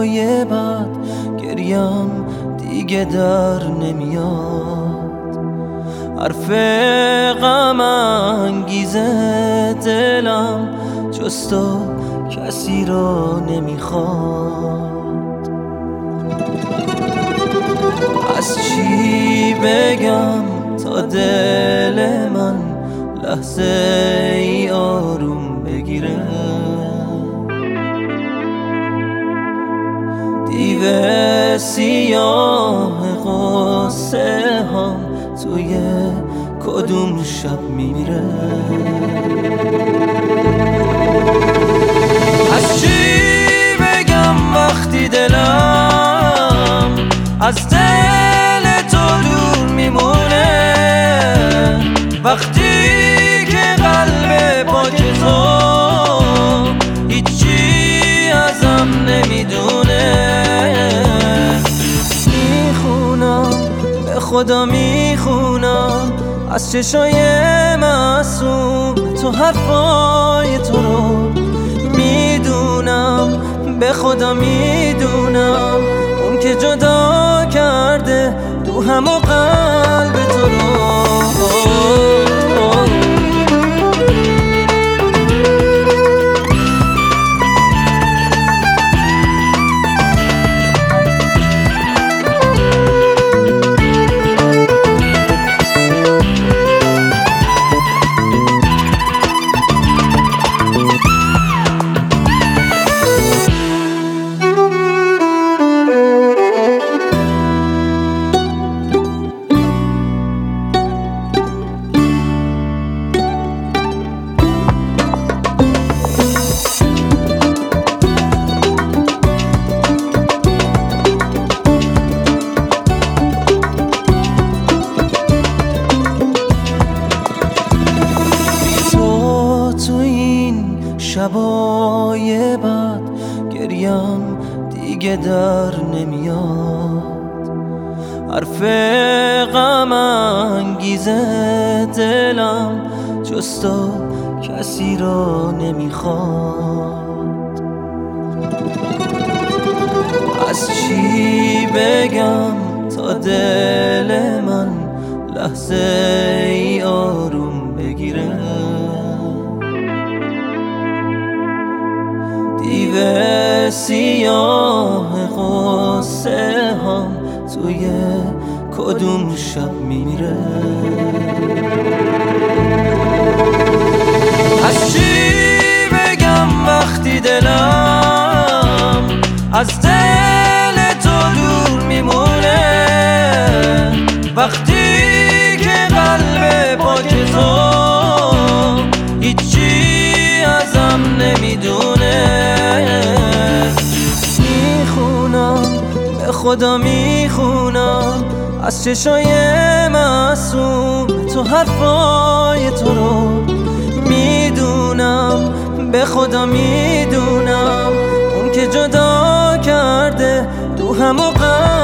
شبای بعد گریم دیگه در نمیاد. حرف غم انگیزه دلم جز تو کسی رو نمیخواد. از چی بگم تا دل من لحظه ای آروم بگیره؟ دیو سیاه غصه هم توی کدوم شب میمیره؟ از چی بگم وقتی دلم از دل تو دور میمونه؟ وقتی که قلب پاک تو هیچی ازم نمیدونه. میخونم به خدا میخونم از چشای معصوم تو حرفای تو رو میدونم. به خدا میدونم اون که جدا کرده روحم و قلب تو رو. شبای بعد گریم دیگه در نمیاد. حرف غم انگیزه دلم جز تو کسی رو نمیخواد. از چی بگم تا دل من لحظه ای آروم بگیره؟ دیو سیاه غصه هم توی کدوم شب میمیره؟ از چی بگم وقتی دلم از دل تو دور میمونه؟ وقتی که قلب پاک تو هیچی ازم نمیدونه. به خدا میخونم از چشای معصوم تو حرفای تو رو میدونم. به خدا میدونم اون که جدا کرده روحم و قلبم